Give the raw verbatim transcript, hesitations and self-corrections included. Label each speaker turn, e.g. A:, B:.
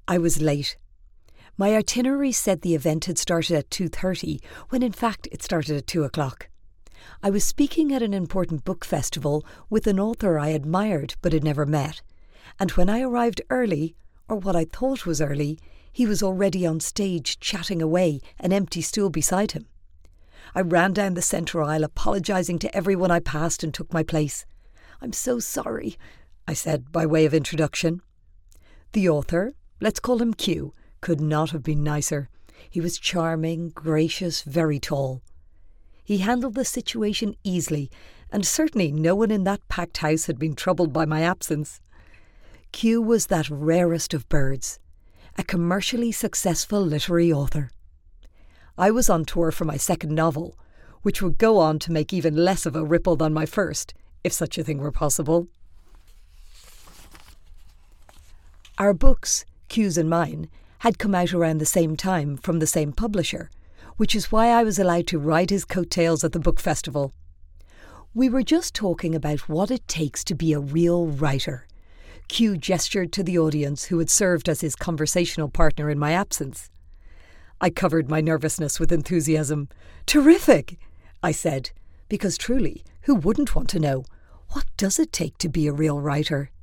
A: I was late. My itinerary said the event had started at two thirty, when in fact it started at two o'clock. I was speaking at an important book festival with an author I admired but had never met, and when I arrived early, or what I thought was early, he was already on stage chatting away, an empty stool beside him. I ran down the centre aisle, apologising to everyone I passed, and took my place. "I'm so sorry," I said by way of introduction. The author, let's call him Q, could not have been nicer. He was charming, gracious, very tall. He handled the situation easily, and certainly no one in that packed house had been troubled by my absence. Q was that rarest of birds, a commercially successful literary author. I was on tour for my second novel, which would go on to make even less of a ripple than my first, if such a thing were possible. Our books, Q's and mine, had come out around the same time from the same publisher, which is why I was allowed to ride his coattails at the book festival. We were just talking about what it takes to be a real writer. Q gestured to the audience who had served as his conversational partner in my absence. I covered my nervousness with enthusiasm. "Terrific!" I said, because truly, who wouldn't want to know? What does it take to be a real writer?